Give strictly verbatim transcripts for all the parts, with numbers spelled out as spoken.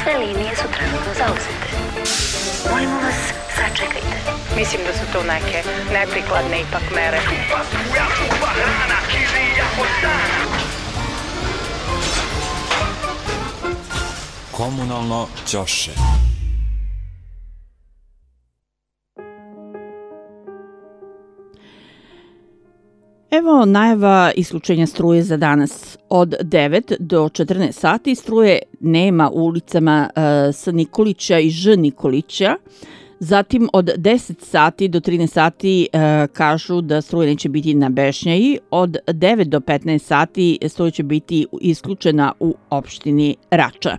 Sve linije su trenutno zauzete. Molimo vas, sačekajte. Mislim da su to neke neprikladne ipak mere. Komunalno ćoše. Evo najava isključenja struje za danas. Od devet do četrnaest sati struje nema u ulicama uh, S. Nikolića i Ž. Nikolića. Zatim od deset sati do trinaest sati uh, kažu da struje neće biti na Bešnjaji. Od devet do petnaest sati struje će biti isključena u opštini Rača.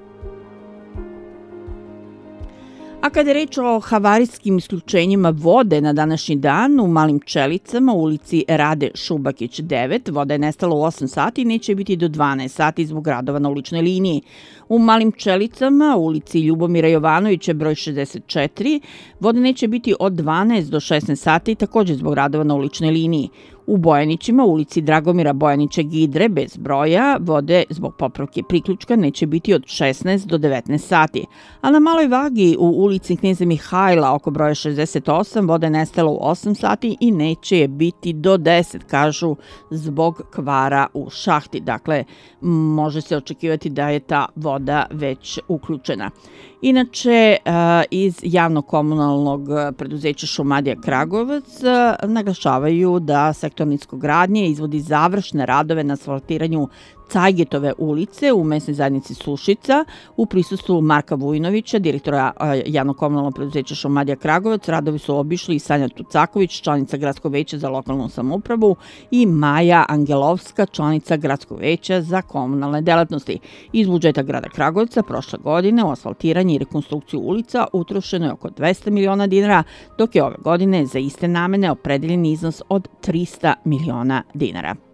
A kada je reč o havarijskim isključenjima vode na današnji dan, u Malim Čelicama, u ulici Rade Šubakić devet, voda je nestala u osam sati i neće biti do dvanaest sati zbog radova na uličnoj liniji. U Malim Čelicama, u ulici Ljubomira Jovanovića, broj šezdeset četiri, vode neće biti od dvanaest do šesnaest sati, također zbog radova na uličnoj liniji. U Bojanićima, u ulici Dragomira Bojanića Gidre, bez broja, vode zbog popravke priključka neće biti od šesnaest do devetnaest sati. A na Maloj Vagi, u ulici Kneza Mihajla, oko broja šezdeset osam, voda je nestala u osam sati i neće je biti do deset, kažu, zbog kvara u šahti. Dakle, može se očekivati da je ta voda već uključena. Inače, iz javno-komunalnog preduzeća Šumadija Kragujevac naglašavaju da sektor niskogradnje izvodi završne radove na asfaltiranju Cajgetove ulice u mesnoj zajednici Sušica u prisustvu Marka Vujnovića, direktora javno-komunalnog preduzeća Šumadija Kragujevac. Radovi su obišli i Sanja Tucaković, članica Gradskog veća za lokalnu samoupravu, i Maja Angelovska, članica Gradskog veća za komunalne delatnosti. Iz budžeta grada Kragujevca prošle godine u asfaltiranje i rekonstrukciju ulica utrošeno je oko dvesta miliona dinara, dok je ove godine za iste namene opredeljen iznos od trista miliona dinara.